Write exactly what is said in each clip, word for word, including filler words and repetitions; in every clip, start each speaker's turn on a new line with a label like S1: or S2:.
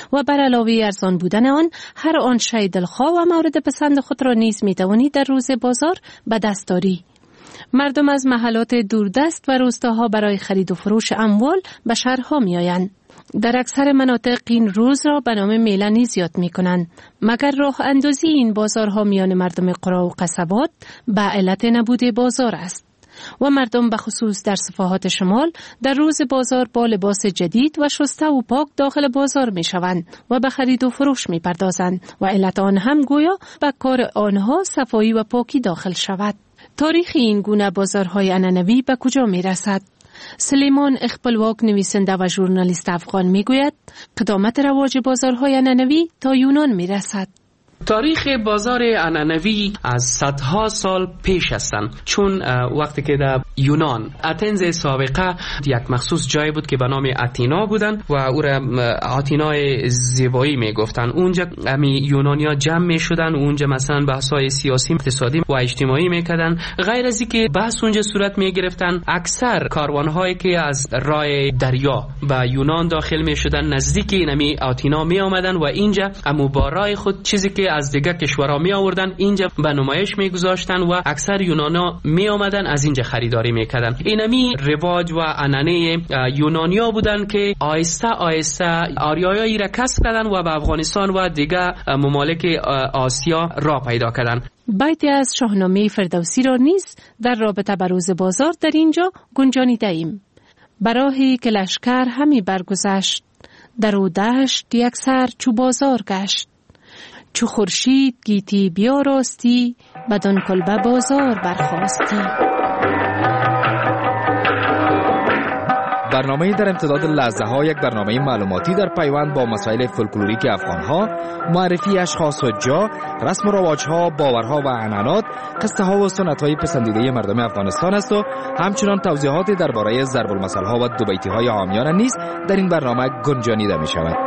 S1: و بر علاوه ارزان بودن آن، هر آن شی دلخواه و مورد پسند خود را نیز می توانی در روز بازار به دست آری. مردم از محلات دوردست و روستاها برای خرید و فروش اموال به شهرها می آیند. در اکثر مناطق این روز را به نام میله نیز یاد می کنند، مگر راه اندازی این بازارها میان مردم قرى و قصبات به علت نبود بازار است و مردم به خصوص در صفحات شمال در روز بازار با لباس جدید و شسته و پاک داخل بازار می شوند و به خرید و فروش می پردازند و علت آن هم گویا به کار آنها صفایی و پاکی داخل شود. تاریخ این گونه بازارهای عنعنوی به کجا می رسد؟ سلیمان اخپلواک، نویسنده و ژورنالیست افغان، می گوید قدامت رواج بازارهای عنعنوی تا یونان می رسد.
S2: تاریخ بازار عنعنوی از صدها سال پیش هستند، چون وقتی که در یونان اتنز سابقه یک مخصوص جای بود که به نام اتینا بودن و او را اتینای زیبایی میگفتن. اونجا امی یونانیا جمع میشدن، اونجا مثلا بحث‌های سیاسی، اقتصادی و اجتماعی میکردن. غیر از اینکه بحث اونجا صورت میگرفتن، اکثر کاروان‌هایی که از راه دریا به یونان داخل میشدن نزدیک اینمی اتینا می آمدن و اینجا امو با راه خود چیزی که از دیگه کشورها می آوردن اینجا به نمایش می گذاشتن و اکثر یونانا می آمدن از اینجا خریداری می کردن. اینمی رواج و عنعنه یونانیا بودن که آهسته آهسته آریایی را کسب کردن و به افغانستان و دیگه ممالک آسیا را پیدا کردن.
S1: بیتی از شاهنامه فردوسی را نیز در رابطه با روز بازار در اینجا گنجانیده ایم. براهی که لشکر همی برگذشت، در او دشت یک سر چو بازار گشت. چو خورشید گیتی بیاراستی، بدان کلبه بازار برخاستی.
S3: برنامه در امتداد لحظه ها یک برنامه معلوماتی در پیوند با مسائل فولکلوریک افغان ها، معرفی اشخاص و جا، رسم و رواج ها، باورها و عنعنات، قصه ها و سنت های پسندیده مردم افغانستان است و همچنان توضیحات درباره ضرب المثل ها و دو بیتی های عامیانه نیز در این برنامه گنجانیده می شود.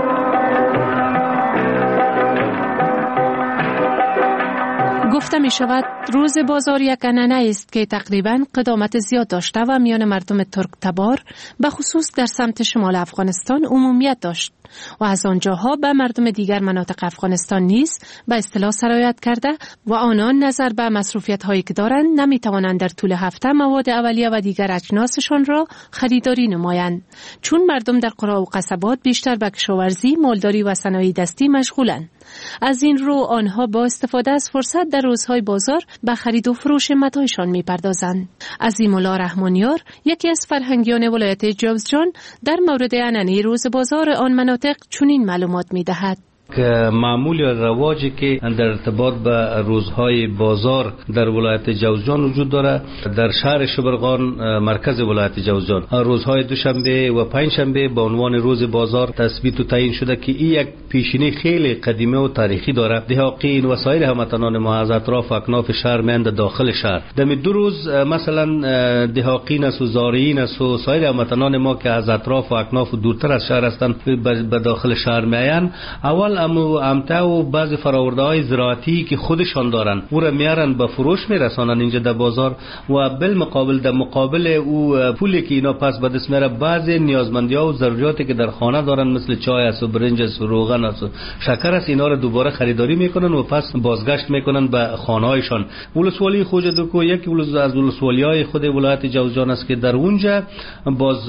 S1: گفته می شود روز بازار یک عنعنه است که تقریباً قدامت زیاد داشته و میان مردم ترک تبار به خصوص در سمت شمال افغانستان عمومیت داشت و از آنجاها به مردم دیگر مناطق افغانستان نیز به اصطلاح سرایت کرده و آنان نظر به مصروفیت هایی که دارند نمی توانند در طول هفته مواد اولیه و دیگر اجناسشان را خریداری نمایند، چون مردم در قرى و قصبات بیشتر به کشاورزی، مالداری و صنایع دستی مشغولند. از این رو آنها با استفاده از فرصت در روزهای بازار به خرید و فروش متاعشان می‌پردازند. عظیم الله رحمانیار، یکی از فرهنگیان ولایت جوزجان، در مورد عنعنه روز بازار آن مناطق چنین معلومات می‌دهد.
S4: که معمول یا رواجی که در ارتباط به روزهای بازار در ولایت جوزجان وجود داره. در شهر شبرغان مرکز ولایت جوزجان روزهای دوشنبه و پنجشنبه به عنوان روز بازار تثبیت و تعیین شده که این یک پیشینه خیلی قدیمی و تاریخی داره. دهاقین و سایر هموطنان ما از اطراف اکناف شهر میاند داخل شهر. در دو روز مثلا دهاقین است و زارعین است و سایر هموطنان ما که از اطراف و اکناف و دورتر از شهر هستند به داخل شهر میایند. اول امو امتا و بعض فراورده های زراعتی که خودشان دارن او را میارن به فروش میرسانن اینجا در بازار و بالمقابل در مقابل او پولی که اینا پس به دست میاره بعض نیازمندی ها و ضروریاتی که در خانه دارن مثل چای است و برنج است و روغن است و شکر است اینا را دوباره خریداری میکنن و پس بازگشت میکنن به خانه هایشان. ولسوالی خوجدکو یکی از ولسوالی های خود ولایت جوزجان است که در اونجا باز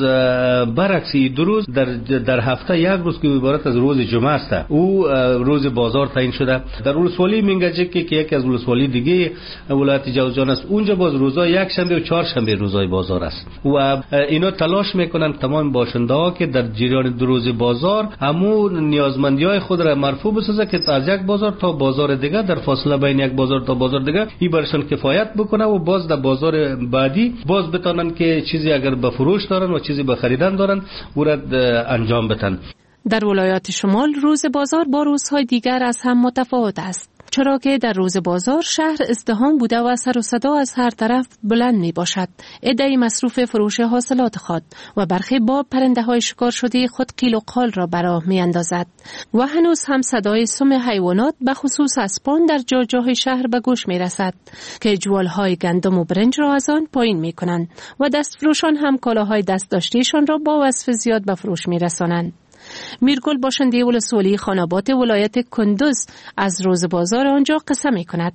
S4: برعکس دو روز در در هفته یک روز که عبارت از روز جمعه است او روز بازار تعیین شده. در ولسوالی منگجک که یکی از ولسوالی دیگه ولایت جوزجان است اونجا باز روزهای یک شنبه و چهار شنبه روزهای بازار است و اینا تلاش میکنن تمام باشنده ها که در جریان دو روز بازار همو نیازمندی های خود را مرفوع بسازه که از یک بازار تا بازار دیگه در فاصله بین یک بازار تا بازار دیگه این برشان کفایت بکنه و باز در بازار بعدی باز بتونن که چیزی اگر به فروش دارن و چیزی به خریدن دارن او را انجام بدن.
S1: در ولایات شمال روز بازار با روزهای دیگر از هم متفاوت است، چرا که در روز بازار شهر ازدحام بوده و سر و صدا از هر طرف بلند می باشد. عده‌ای مصروف فروش حاصلات خود و برخی با پرنده های شکار شده خود قیل و قال را براه می اندازد و هنوز هم صدای سم حیوانات به خصوص اسبان در جاجای شهر به گوش می رسد که جوالهای گندم و برنج را از آن پایین می کنند و دستفروشان هم کالاهای دست داشتهشان را با وصف زیاد به فروش می رسانند. میرگل باشنده ولسوالی خاناباد ولایت کندوز از روز بازار آنجا قصه می کند.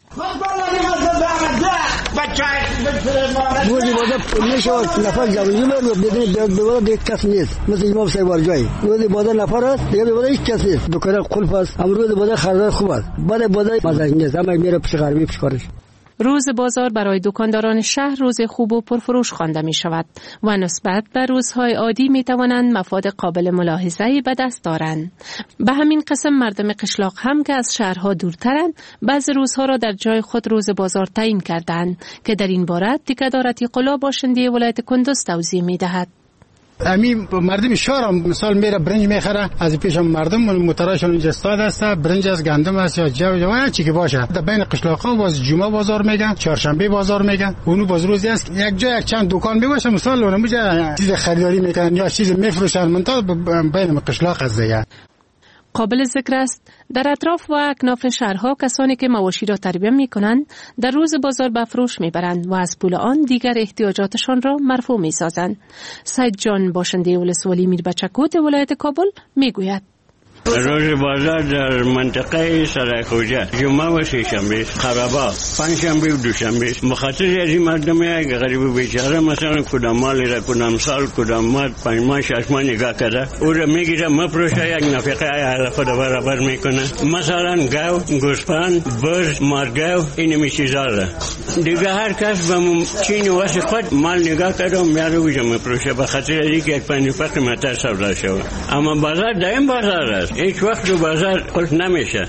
S5: روزی بازار میشود نفر جوانی میاد دیگه دوباره دیگه کس نیست، مثل امام سیوار جایی روزی بازار نفر است دیگه دوباره هیچ کس نیست، دکان قلف است. امروز بازار خریدار خوب است، بعد بازار مزه نیست، اما میره پیش غربی پیش کارش.
S1: روز بازار برای دکانداران شهر روز خوب و پرفروش خوانده می شود و نسبت به روزهای عادی می توانند مفاد قابل ملاحظه‌ای به دست دارند. به همین قسم مردم قشلاق هم که از شهرها دورترند بعضی روزها را در جای خود روز بازار تعیین کردند که در این باره تکه‌دار عتیق‌الله باشنده ولایت کندوز توضیح می دهد.
S6: امی مردم شهر مثال میره برنج میخره، از پیش مردم متراشون اینجا استاد است، برنج از گندم است یا جو جو هر چی که باشه. در بین قشلاق‌ها باز جمعه بازار میگن، چهارشنبه بازار میگن. اونو باز روزی است یک جا یک چند دکان میباشه، مثال اونم میگه چیز خریداری میکنن یا چیز میفروشن منتها بین قشلاق است دیگه.
S1: قابل ذکر است در اطراف و اکناف شهرها کسانی که مواشی را تربیه می کنند در روز بازار به فروش می برند و از پول آن دیگر احتیاجاتشان را مرفوع می سازند. سید جان باشنده ولسوالی میربچکوت ولایت کابل می گوید
S7: روز بازار در منطقه سرایخوجه جمعه و سه شنبه، خرابا پنج شنبه و دوشنبه. مخاطر از این مردمی که غریب و بیچاره مثلا کدام مالی را کدام سال کدام ماه پنج ماه شش ماه نگاه کرده او را میگیره مفروشه، یک نفقه اهل خود برابر میکنه. مثلا گاو، گوسفند، بز، مارگاو این چیزا را دیگه هر کس به چین واسه خود مال نگاه کرده و میاره اوجا مفروشه به خاطر از اینکه یک پنج نفقه متر سودا شود. اما بازار دائم بازار است، هیچ وقت رو بازار قلف نمیشه.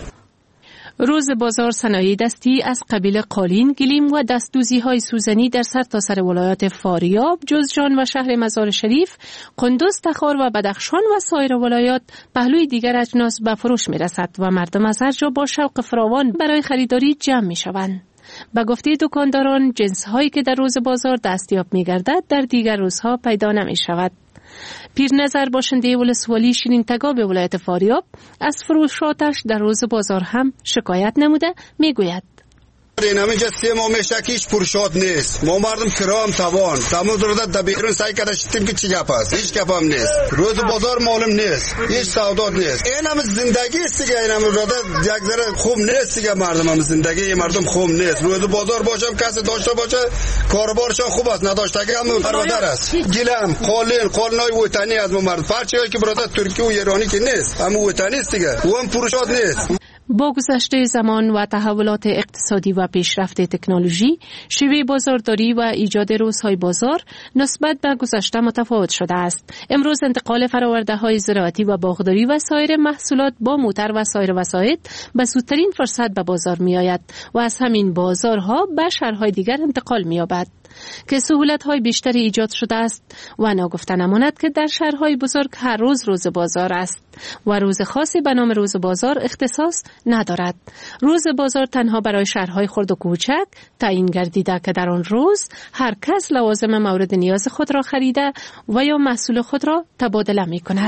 S1: روز بازار صنایع دستی از قبیل قالین، گلیم و دستدوزی های سوزنی در سرتاسر ولایات فاریاب، جوزجان و شهر مزار شریف، قندوز، تخار و بدخشان و سایر ولایات پهلوی دیگر اجناس به فروش می رسد و مردم از هر جا با شوق فراوان برای خریداری جمع می شوند. به گفته دکانداران جنس هایی که در روز بازار دستیاب می گردد در دیگر روزها پیدا نمی شود. پیرنظر باشنده ولسوالی شیرین تگاب ولایت فاریاب از فروشاتش در روز بازار هم شکایت نموده می گوید
S8: این همه جا سه ماه میشه که هیچ پرشات نیست. ما مردم کرام توان تمام درده در بیرون سعی کرده شدیم که چی گپ است، هیچ گپ هم نیست. روز بازار معلوم نیست، هیچ سودا نیست. این همه زندگی است دیگه، این همه روده یک ذره خوب نیست دیگه. مردم هم زندگی مردم خوب نیست. روز بازار باشم کسی داشته باشه کاربارشان خوب است، نداشتگی هم برادر است. گلم قالین قالنای وطنی از ما مرد پرچه‌ای که برادر ترکی و ایرانی که نیست، اما وطنی است دیگه، و هم پرشات نیست.
S1: با گذشته زمان و تحولات اقتصادی و پیشرفت تکنولوژی، شیوه بازارداری و ایجاد روزهای بازار نسبت به گذشته متفاوت شده است. امروز انتقال فرآورده‌های زراعتی و باغداری و سایر محصولات با موتر و سایر وسایط به زودترین فرصت به بازار می آید و از همین بازارها به شهرهای دیگر انتقال می یابد که سهولت‌های بیشتری ایجاد شده است و ناگفته نماند که در شهرهای بزرگ هر روز روز بازار است و روز خاصی به نام روز بازار اختصاص ندارد. روز بازار تنها برای شهرهای خرد و کوچک تعیین گردیده که در آن روز هر کس لوازم مورد نیاز خود را خریده و یا محصول خود را تبادله می کند.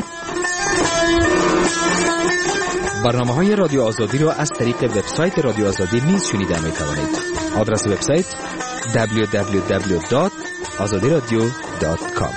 S3: برنامه های رادیو آزادی را از طریق وبسایت رادیو آزادی نیز شنیده می توانید. آدرس وبسایت دبلیو دبلیو دبلیو دات آزادی رادیو دات کام.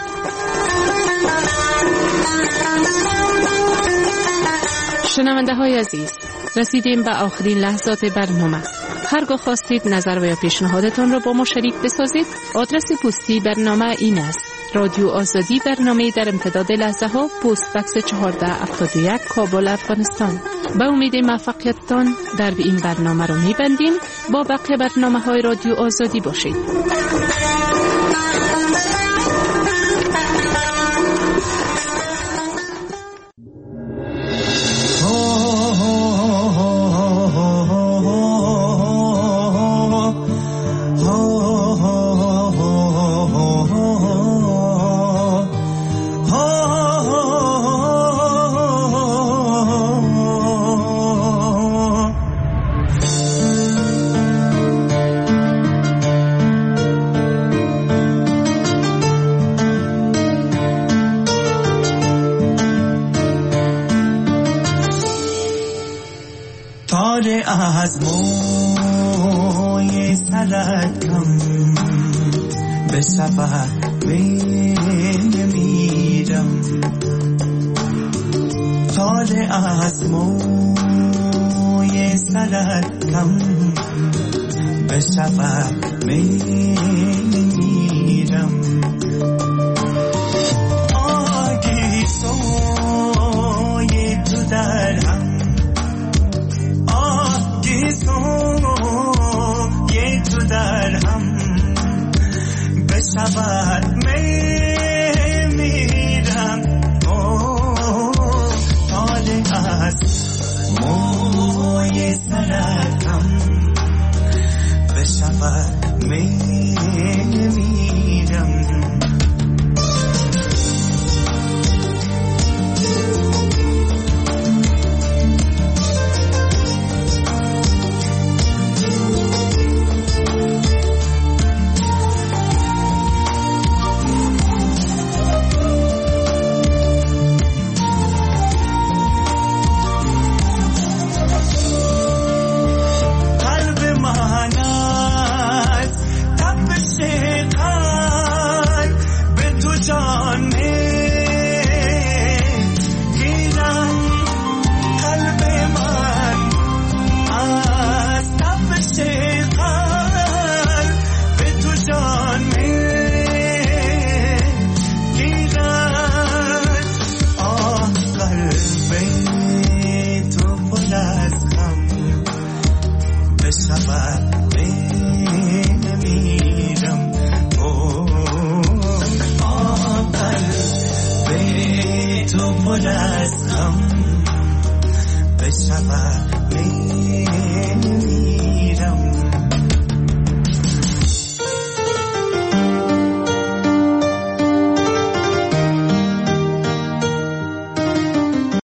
S1: شنونده های عزیز، رسیدیم به آخرین لحظات برنامه. هرگاه خواستید نظر و یا پیشنهادتان را با ما شریک بسازید، آدرس پستی برنامه این است: رادیو آزادی، برنامه در امتداد لحظه ها، پست بکس چهارده هفتاد و یک، کابل، افغانستان. به امید موفقیتتان در این برنامه رو میبندیم. با بقیه برنامه های رادیو آزادی باشید.
S9: از موی سرت کم به سفر می میرم، تاج از موی سرت کم بشود میرم آگی سوی تو در هم آگی سوی تو در هم بشود میرم تاج از موی سرتم بشود میرم بشود میرم